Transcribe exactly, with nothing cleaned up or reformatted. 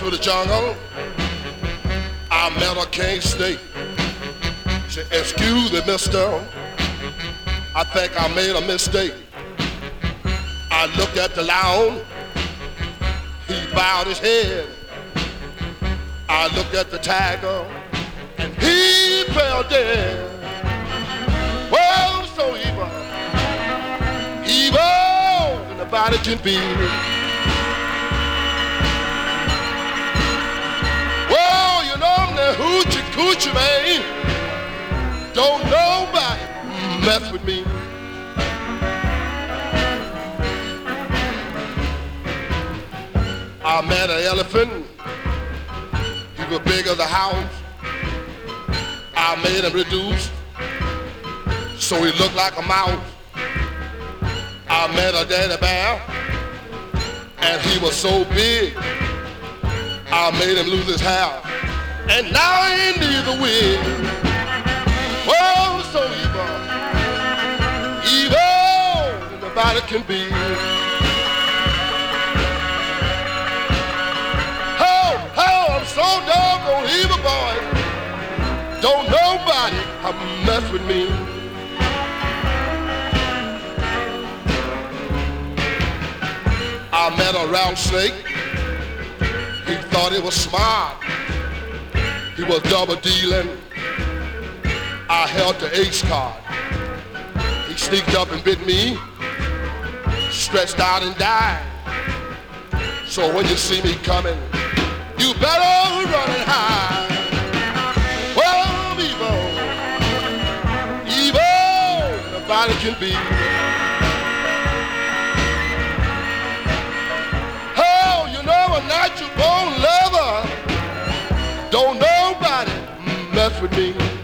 through the jungle, I met a king snake. She said, excuse me, mister, I think I made a mistake. I looked at the lion, he bowed his head. I looked at the tiger, and he fell dead. Well, so evil, evil than the body can be. Well, you know I'm the hoochie coochie man. Don't nobody mess with me. I met an elephant. He was big as a house. I made him reduce so he looked like a mouse. I met a daddy bear, and he was so big, I made him lose his hair, and now he ain't neither wig. Oh, so evil, evil than the body can be. Oh, oh, I'm so doggone evil, boy. Don't nobody mess with me. I met a round snake. He thought he was smart. He was double dealing. I held the ace card. He sneaked up and bit me, stretched out and died. So when you see me coming, you better run and hide. Well, evil, evil, nobody can be. Natural born lover, don't nobody mess with me.